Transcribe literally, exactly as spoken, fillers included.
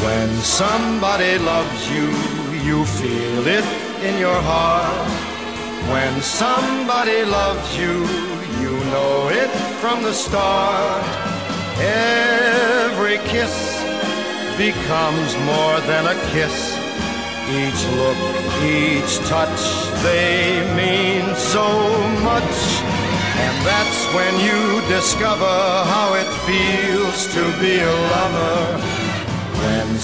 When somebody loves you, you feel it in your heart. When somebody loves you, you know it from the start. Every kiss becomes more than a kiss. Each look, each touch, they mean so much. And that's when you discover how it feels to be a lover. When